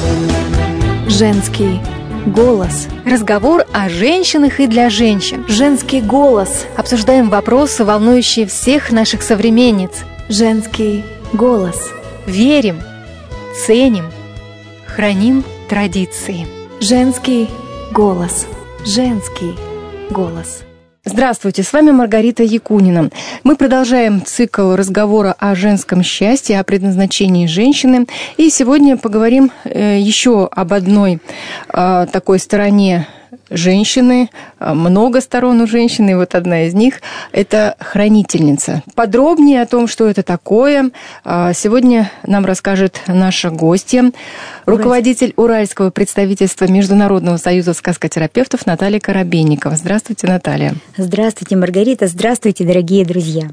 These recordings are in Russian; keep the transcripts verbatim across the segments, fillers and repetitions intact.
Женский голос. Разговор о женщинах и для женщин. Женский голос. Обсуждаем вопросы, волнующие всех наших современниц. Женский голос. Верим, ценим, храним традиции. Женский голос. Женский голос. Здравствуйте, с вами Маргарита Якунина. Мы продолжаем цикл разговора о женском счастье, о предназначении женщины. И сегодня поговорим еще об одной такой стороне женщины. Много сторон у женщины, и вот одна из них – это хранительница. Подробнее о том, что это такое, сегодня нам расскажет наша гостья, руководитель Уральского представительства Международного союза сказкотерапевтов Наталья Коробейникова. Здравствуйте, Наталья. Здравствуйте, Маргарита. Здравствуйте, дорогие друзья.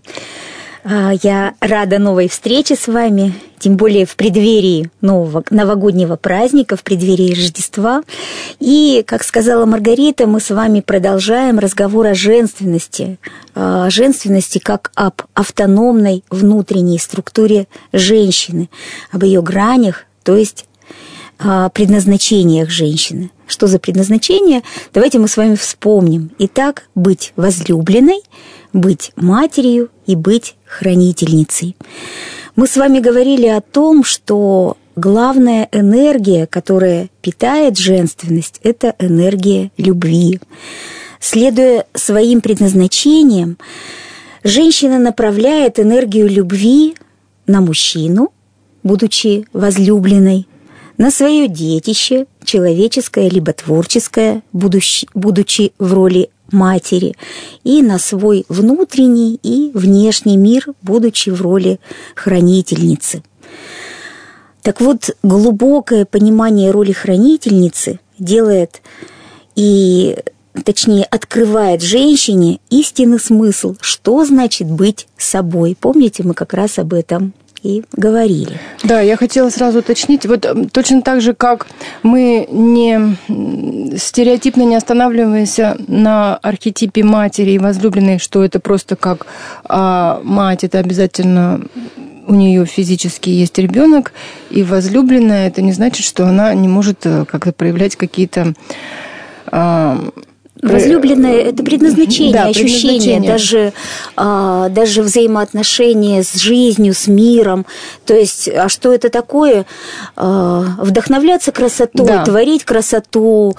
Я рада новой встрече с вами, тем более в преддверии нового новогоднего праздника, в преддверии Рождества. И, как сказала Маргарита, мы с вами продолжаем разговор о женственности, о женственности как об автономной внутренней структуре женщины, об ее гранях, то есть о предназначениях женщины. Что за предназначение? Давайте мы с вами вспомним. Итак, быть возлюбленной, быть матерью и быть хранительницей. Мы с вами говорили о том, что главная энергия, которая питает женственность, это энергия любви. Следуя своим предназначениям, женщина направляет энергию любви на мужчину, будучи возлюбленной, на свое детище, человеческое либо творческое, будучи, будучи в роли матери, и на свой внутренний и внешний мир, будучи в роли хранительницы. Так вот, глубокое понимание роли хранительницы делает и, точнее, открывает женщине истинный смысл, что значит быть собой. Помните, мы как раз об этом и говорили. Да, я хотела сразу уточнить, вот точно так же, как мы не стереотипно не останавливаемся на архетипе матери и возлюбленной, что это просто как а, мать, это обязательно у нее физически есть ребенок, и возлюбленная, это не значит, что она не может как-то проявлять какие-то а, возлюбленное – это предназначение, да, ощущение, предназначение. Даже, а, даже взаимоотношения с жизнью, с миром. То есть, а что это такое? А, вдохновляться красотой, да. Творить красоту,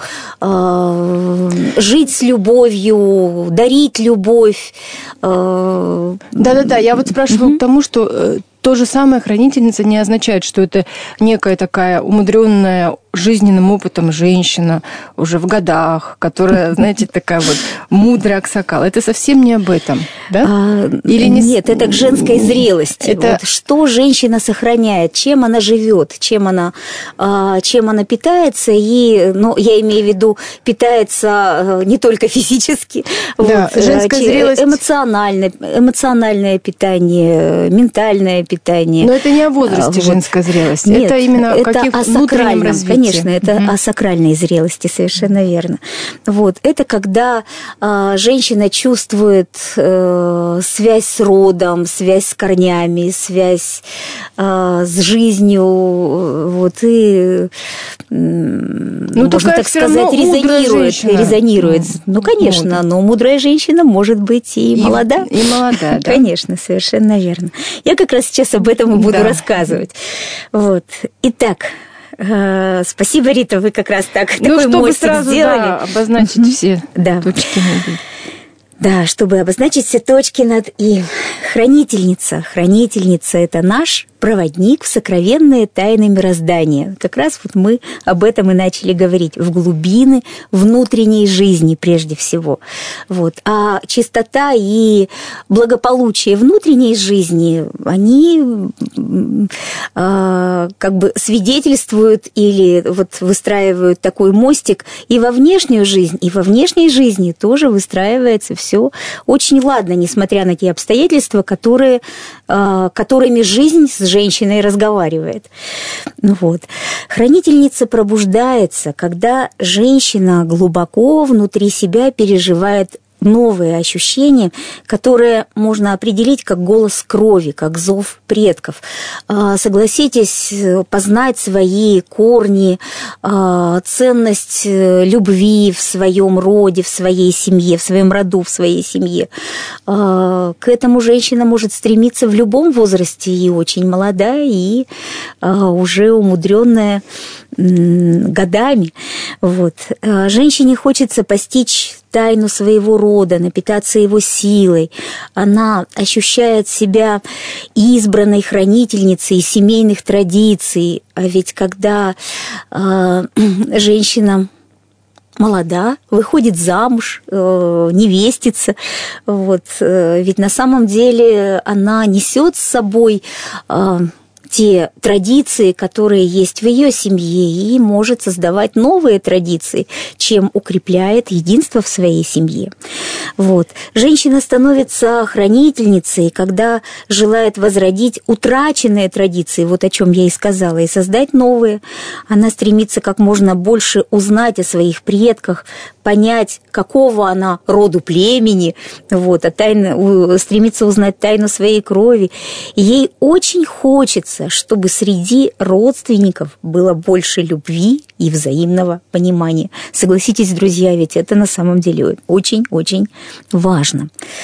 а, жить с любовью, дарить любовь. А... Да-да-да, я вот спрашиваю угу. к тому, что то же самое хранительница не означает, что это некая такая умудренная жизненным опытом женщина уже в годах, которая, знаете, такая вот мудрая аксакал. Это совсем не об этом, да? А, Или не... Нет, это к женской зрелости. Это... Вот, что женщина сохраняет, чем она живет, чем она, чем она питается, и, ну, я имею в виду, питается не только физически, да, вот, женская зрелость... эмоциональное, эмоциональное питание, ментальное питание. Но это не о возрасте вот. Женская зрелость, Нет, это именно это каких о внутреннем развитии. Конечно, это угу. о сакральной зрелости, совершенно верно. Вот. Это когда э, женщина чувствует э, связь с родом, связь с корнями, связь э, с жизнью, вот, и, э, ну, можно так сказать, резонирует. резонирует. Ну, ну, конечно, вот. Но мудрая женщина может быть и, и молода. И молода, да. Конечно, совершенно верно. Я как раз сейчас об этом и буду да. рассказывать. Вот. Итак, спасибо, Рита, вы как раз так ну, такой чтобы мостик сразу, сделали. Да, обозначить mm-hmm. все да. точки над «и». Да, чтобы обозначить все точки над «и». Хранительница. Хранительница – это наш проводник в сокровенные тайны мироздания. Как раз вот мы об этом и начали говорить. В глубины внутренней жизни прежде всего. Вот. А чистота и благополучие внутренней жизни, они э, как бы свидетельствуют или вот выстраивают такой мостик и во внешнюю жизнь, и во внешней жизни тоже выстраивается все очень ладно, несмотря на те обстоятельства, которые, э, которыми жизнь с женщиной разговаривает. Вот. Хранительница пробуждается, когда женщина глубоко внутри себя переживает новые ощущения, которые можно определить как голос крови, как зов предков. Согласитесь, познать свои корни, ценность любви в своем роде, в своей семье, в своем роду, в своей семье. К этому женщина может стремиться в любом возрасте, и очень молодая, и уже умудренная годами. Вот. Женщине хочется постичь тайну своего рода, напитаться его силой. Она ощущает себя избранной хранительницей семейных традиций. А ведь когда э, женщина молода, выходит замуж, э, невестится, вот, э, ведь на самом деле она несет с собой э, те традиции, которые есть в ее семье, и может создавать новые традиции, чем укрепляет единство в своей семье. Вот. Женщина становится хранительницей, когда желает возродить утраченные традиции, вот о чем я и сказала, и создать новые. Она стремится как можно больше узнать о своих предках, понять, какого она роду племени, вот, а тайна, стремится узнать тайну своей крови. И ей очень хочется, чтобы среди родственников было больше любви и взаимного понимания. Согласитесь, друзья, ведь это на самом деле очень-очень важно.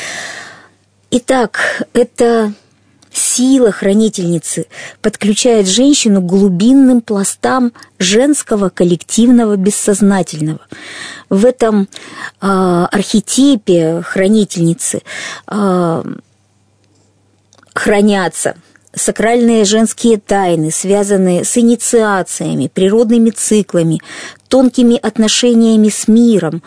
Итак, это сила хранительницы подключает женщину к глубинным пластам женского коллективного бессознательного. В этом э, архетипе хранительницы э, хранятся сакральные женские тайны, связанные с инициациями, природными циклами, тонкими отношениями с миром.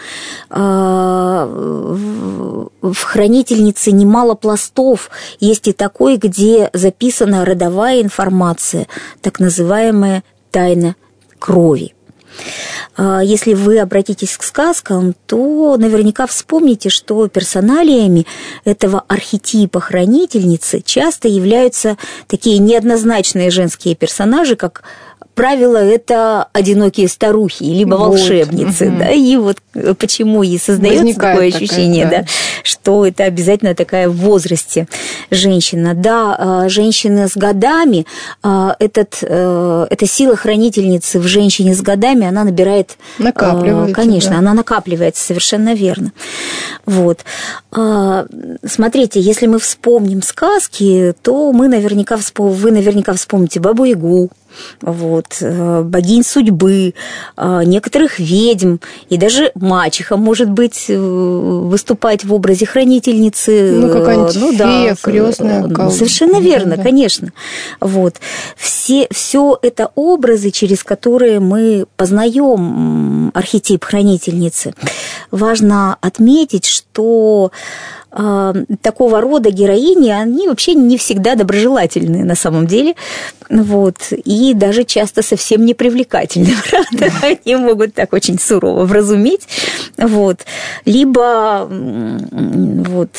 В хранительнице немало пластов. Есть и такой, где записана родовая информация, так называемая тайна крови. Если вы обратитесь к сказкам, то наверняка вспомните, что персоналиями этого архетипа хранительницы часто являются такие неоднозначные женские персонажи, как правило, это одинокие старухи, либо вот. волшебницы, угу. да, и вот почему и создается Возникает такое ощущение, такая, да. Да, что это обязательно такая в возрасте женщина. Да, женщина с годами, этот, эта сила хранительницы в женщине с годами, она набирает... Накапливается. Конечно, да. Она накапливается, совершенно верно. Вот. Смотрите, если мы вспомним сказки, то мы наверняка вспом... вы наверняка вспомните Бабу-Ягу, вот, богинь судьбы, некоторых ведьм, и даже мачеха, может быть, выступать в образе хранительницы. Ну, какая-нибудь ну, фея, да, крестная. Ну, совершенно верно, да. Конечно. Вот. Все, все это образы, через которые мы познаем архетип хранительницы. Важно отметить, что такого рода героини, они вообще не всегда доброжелательны на самом деле, вот, и даже часто совсем не привлекательны, правда, они могут так очень сурово вразуметь, вот, либо вот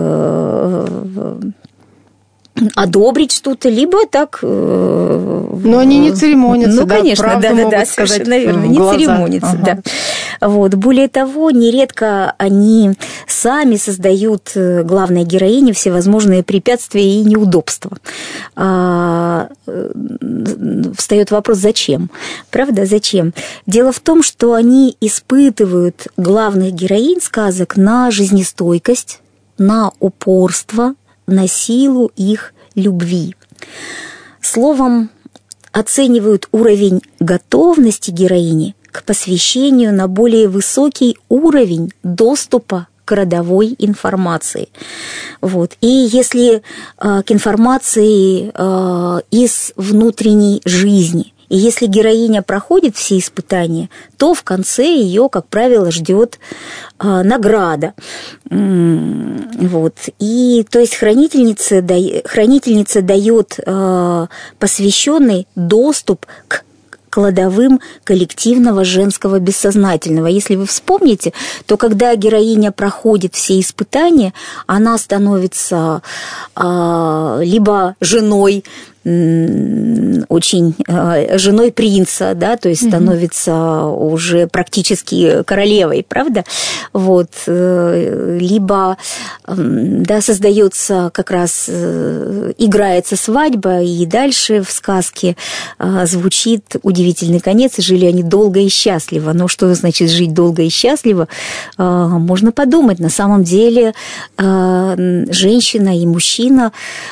одобрить что-то, либо так... Но они не церемонятся, ну, да, конечно, да-да-да, совершенно верно, не церемонятся, ага. да. Вот. Более того, нередко они сами создают главной героине всевозможные препятствия и неудобства. А, встает вопрос, зачем? Правда, зачем? Дело в том, что они испытывают главных героинь сказок на жизнестойкость, на упорство, на силу их любви. Словом, оценивают уровень готовности героини к посвящению на более высокий уровень доступа к родовой информации. Вот. И если э, к информации э, из внутренней жизни, и если героиня проходит все испытания, то в конце ее, как правило, ждет э, награда. Вот. И, то есть хранительница, хранительница дает э, посвященный доступ к кладовым коллективного женского бессознательного. Если вы вспомните, то когда героиня проходит все испытания, она становится э, либо женой очень женой принца, да, то есть становится mm-hmm. уже практически королевой, правда? Вот. Либо, да, создается как раз, играется свадьба, и дальше в сказке звучит удивительный конец, и жили они долго и счастливо. Но что значит жить долго и счастливо? Можно подумать. На самом деле женщина и мужчина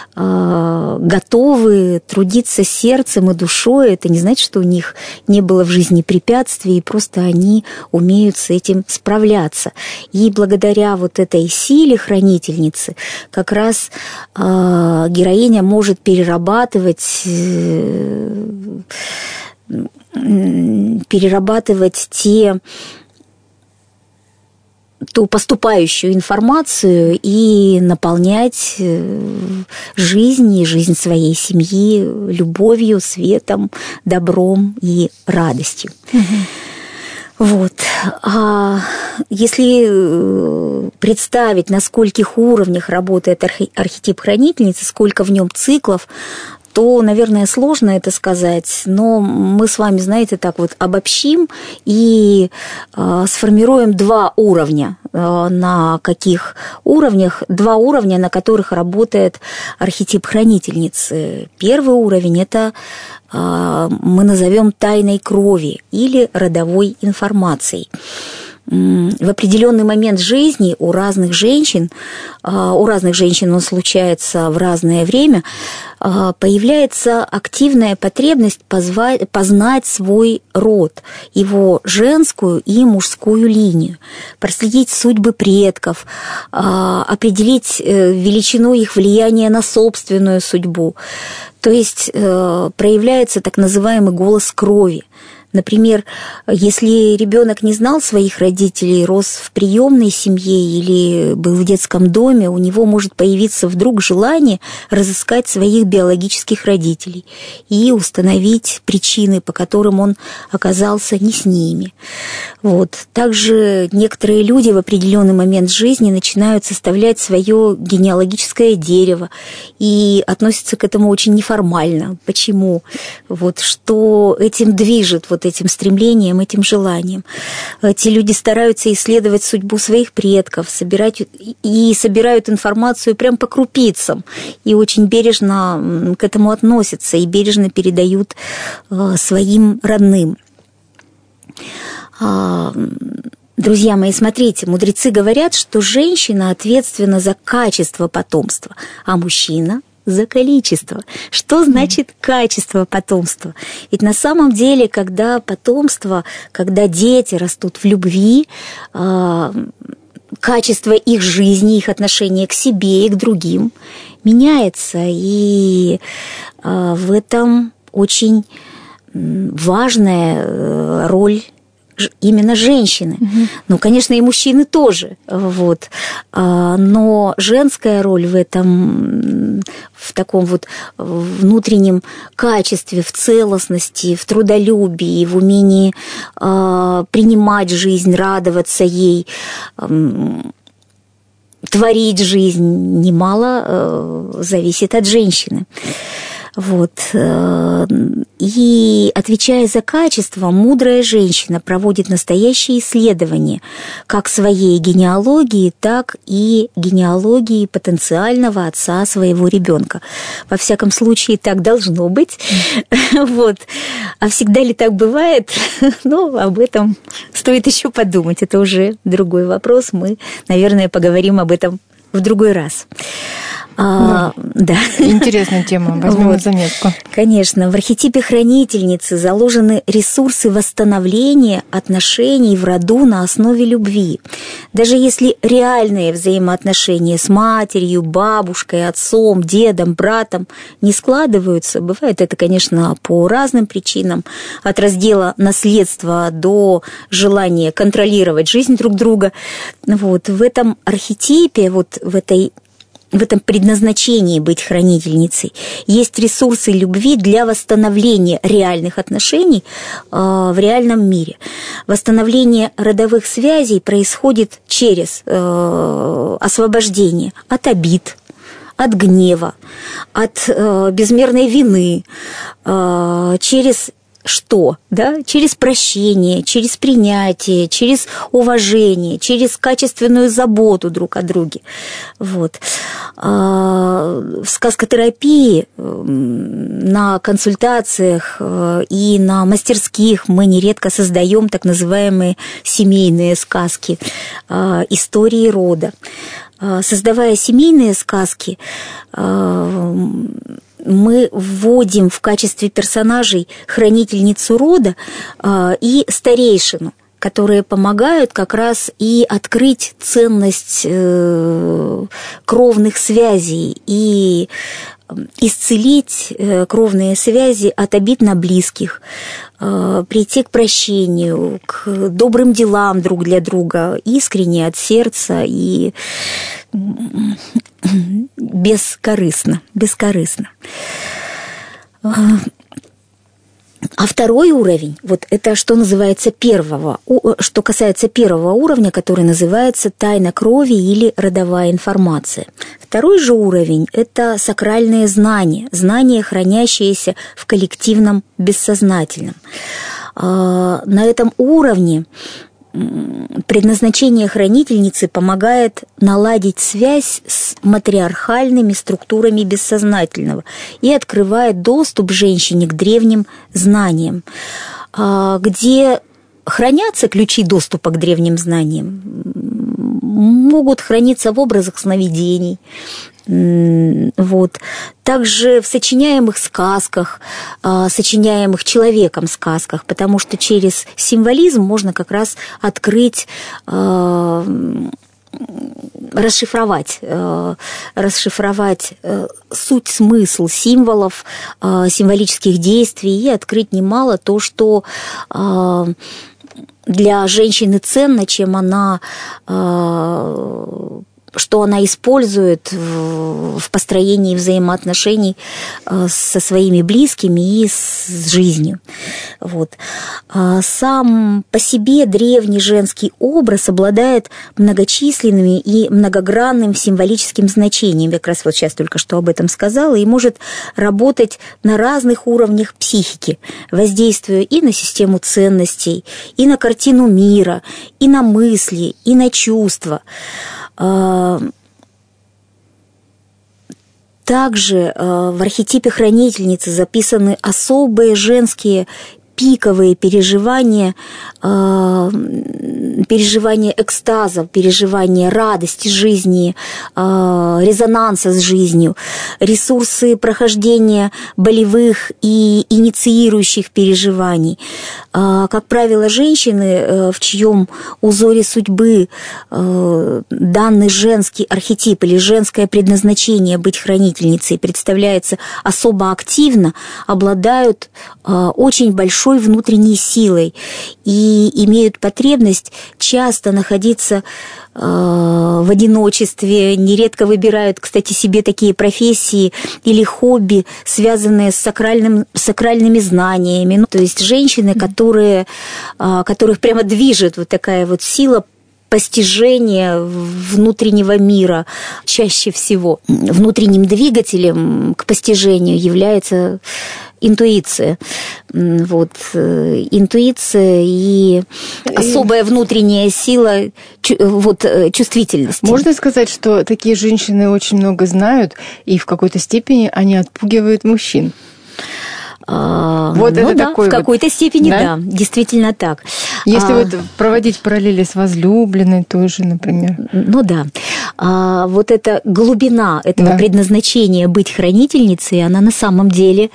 готовы трудиться сердцем и душой. Это не значит, что у них не было в жизни препятствий, просто они умеют с этим справляться. И благодаря вот этой силе хранительницы как раз э, героиня может перерабатывать, э, перерабатывать те... ту поступающую информацию и наполнять жизнь и жизнь своей семьи любовью, светом, добром и радостью. Угу. Вот. А если представить, на скольких уровнях работает архетип хранительницы, сколько в нем циклов, то, наверное, сложно это сказать, но мы с вами, знаете, так вот обобщим и э, сформируем два уровня. Э, на каких уровнях? Два уровня, на которых работает архетип хранительницы. Первый уровень – это э, мы назовем тайной крови или родовой информацией. В определенный момент жизни у разных женщин, у разных женщин он случается в разное время, появляется активная потребность позвать, познать свой род, его женскую и мужскую линию, проследить судьбы предков, определить величину их влияния на собственную судьбу. То есть проявляется так называемый голос крови. Например, если ребенок не знал своих родителей, рос в приемной семье или был в детском доме, у него может появиться вдруг желание разыскать своих биологических родителей и установить причины, по которым он оказался не с ними. Вот. Также некоторые люди в определенный момент жизни начинают составлять свое генеалогическое дерево и относятся к этому очень неформально. Почему? Вот, что этим движет, вот этим стремлением, этим желанием. Те люди стараются исследовать судьбу своих предков, собирать и собирают информацию прям по крупицам, и очень бережно к этому относятся, и бережно передают своим родным. Друзья мои, смотрите, мудрецы говорят, что женщина ответственна за качество потомства, а мужчина за количество. Что значит качество потомства? Ведь на самом деле, когда потомство, когда дети растут в любви, качество их жизни, их отношения к себе и к другим меняется. И в этом очень важная роль именно женщины. Угу. Ну, конечно, и мужчины тоже. Вот. Но женская роль в этом, в таком вот внутреннем качестве, в целостности, в трудолюбии, в умении принимать жизнь, радоваться ей, творить жизнь, немало зависит от женщины. Вот. И, отвечая за качество, мудрая женщина проводит настоящие исследования как своей генеалогии, так и генеалогии потенциального отца своего ребенка. Во всяком случае, так должно быть. Вот. А всегда ли так бывает? Ну, об этом стоит еще подумать. Это уже другой вопрос. Мы, наверное, поговорим об этом в другой раз. А, да. Интересная тема, возьмем вот. Заметку. Конечно, в архетипе хранительницы заложены ресурсы восстановления отношений в роду на основе любви. Даже если реальные взаимоотношения с матерью, бабушкой, отцом, дедом, братом не складываются, бывает это, конечно, по разным причинам, от раздела наследства до желания контролировать жизнь друг друга. Вот, в этом архетипе, вот в этой в этом предназначении быть хранительницей есть ресурсы любви для восстановления реальных отношений в реальном мире. Восстановление родовых связей происходит через освобождение от обид, от гнева, от э, безмерной вины, э, через что? Да? Через прощение, через принятие, через уважение, через качественную заботу друг о друге. Вот. В сказкотерапии, на консультациях и на мастерских мы нередко создаем так называемые семейные сказки, истории рода. Создавая семейные сказки, мы вводим в качестве персонажей хранительницу рода э, и старейшину, которые помогают как раз и открыть ценность э, кровных связей и исцелить э, кровные связи от обид на близких, э, прийти к прощению, к добрым делам друг для друга, искренне от сердца и бескорыстно, бескорыстно. А второй уровень, вот это что называется первого, что касается первого уровня, который называется тайна крови или родовая информация. Второй же уровень – это сакральные знания, знания, хранящиеся в коллективном бессознательном. На этом уровне предназначение хранительницы помогает наладить связь с матриархальными структурами бессознательного и открывает доступ женщине к древним знаниям, где хранятся ключи доступа к древним знаниям, могут храниться в образах сновидений. Вот. Также в сочиняемых сказках, сочиняемых человеком сказках, потому что через символизм можно как раз открыть, расшифровать, расшифровать суть, смысл символов, символических действий и открыть немало то, что для женщины ценно, чем она что она использует в построении взаимоотношений со своими близкими и с жизнью. Вот. Сам по себе древний женский образ обладает многочисленными и многогранным символическим значением. Я как раз вот сейчас только что об этом сказала, и может работать на разных уровнях психики, воздействуя и на систему ценностей, и на картину мира, и на мысли, и на чувства. Также в архетипе хранительницы записаны особые женские пиковые переживания, переживания экстаза, переживания радости жизни, резонанса с жизнью, ресурсы прохождения болевых и инициирующих переживаний. Как правило, женщины, в чьем узоре судьбы данный женский архетип или женское предназначение быть хранительницей представляется особо активно, обладают очень большой внутренней силой и имеют потребность часто находиться э, в одиночестве, нередко выбирают, кстати, себе такие профессии или хобби, связанные с сакральным, сакральными знаниями. Ну, то есть женщины, которые, э, которых прямо движет вот такая вот сила постижения внутреннего мира. Чаще всего внутренним двигателем к постижению является интуиция. Вот. Интуиция и особая внутренняя сила вот, чувствительности. Можно сказать, что такие женщины очень много знают, и в какой-то степени они отпугивают мужчин? А, вот ну это да, такой в какой-то вот, степени, да? Да, действительно так. Если а, вот проводить параллели с возлюбленной тоже, например. Ну да. А, вот эта глубина этого да. предназначения быть хранительницей, она на самом деле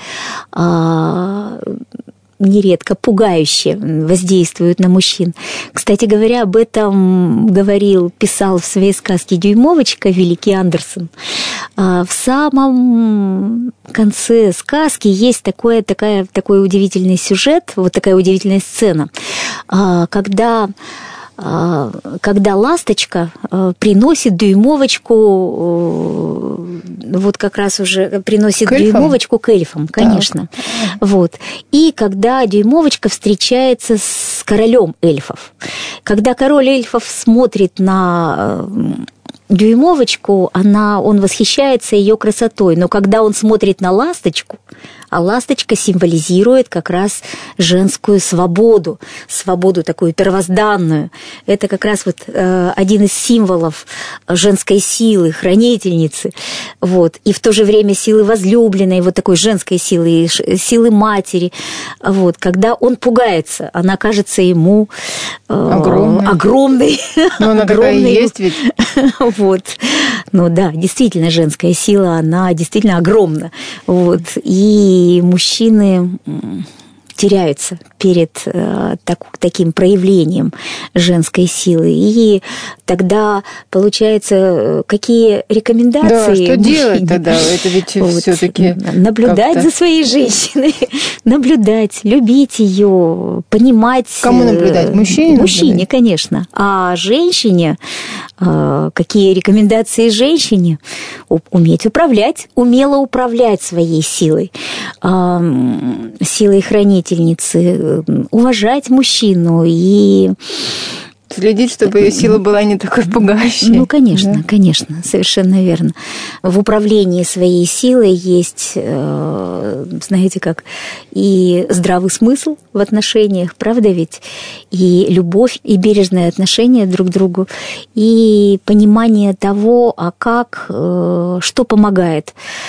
а, нередко пугающе воздействует на мужчин. Кстати говоря, об этом говорил, писал в своей сказке «Дюймовочка» великий Андерсон. В самом конце сказки есть такой, такая, такой удивительный сюжет, вот такая удивительная сцена, когда... когда ласточка приносит дюймовочку, вот как раз уже приносит к дюймовочку к эльфам, конечно. Вот. И когда дюймовочка встречается с королем эльфов. Когда король эльфов смотрит на дюймовочку, она, он восхищается ее красотой, но когда он смотрит на ласточку, а ласточка символизирует как раз женскую свободу, свободу такую первозданную. Это как раз вот э, один из символов женской силы, хранительницы. Вот. И в то же время силы возлюбленной, вот такой женской силы, силы матери. Вот. Когда он пугается, она кажется ему э, огромной. огромной. Но она такая и есть ведь. Вот. Ну да, действительно, женская сила, она действительно огромна. Вот. И мужчины теряются перед э, так, таким проявлением женской силы. И тогда, получается, какие рекомендации? Да, что делать тогда? Это ведь вот, все-таки наблюдать как-то... за своей женщиной, наблюдать, любить ее, понимать. Кому наблюдать? Мужчине? Мужчине, наблюдать? Конечно. А женщине, э, какие рекомендации женщине? Уметь управлять, умело управлять своей силой, э, силой хранительницы, уважать мужчину и... Следить, чтобы ее сила была не такой пугающей. Ну, конечно, да? конечно, совершенно верно. В управлении своей силой есть, знаете, как и здравый смысл в отношениях, правда ведь? И любовь, и бережное отношение друг к другу, и понимание того, а как, что помогает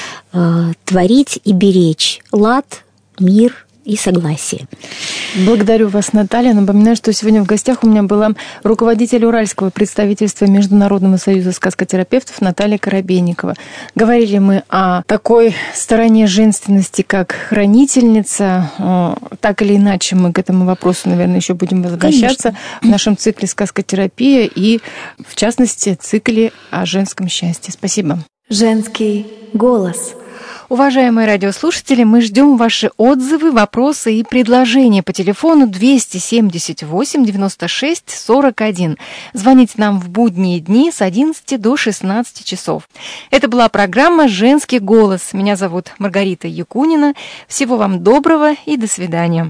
творить и беречь лад, мир и согласие. Благодарю вас, Наталья. Напоминаю, что сегодня в гостях у меня была руководитель Уральского представительства Международного союза сказкотерапевтов Наталья Коробейникова. Говорили мы о такой стороне женственности, как хранительница. Так или иначе мы к этому вопросу, наверное, еще будем возвращаться. Конечно. В нашем цикле «Сказкотерапия» и, в частности, цикле о женском счастье. Спасибо. Женский голос. Уважаемые радиослушатели, мы ждем ваши отзывы, вопросы и предложения по телефону двести семьдесят восемь девяносто шесть сорок один. Звоните нам в будние дни с одиннадцати до шестнадцати часов. Это была программа «Женский голос». Меня зовут Маргарита Якунина. Всего вам доброго и до свидания.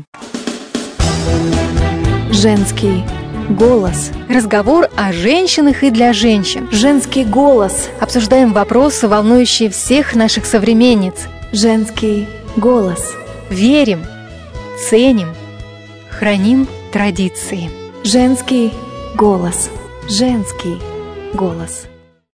Женский голос. Разговор о женщинах и для женщин. Женский голос. Обсуждаем вопросы, волнующие всех наших современниц. Женский голос. Верим, ценим, храним традиции. Женский голос. Женский голос.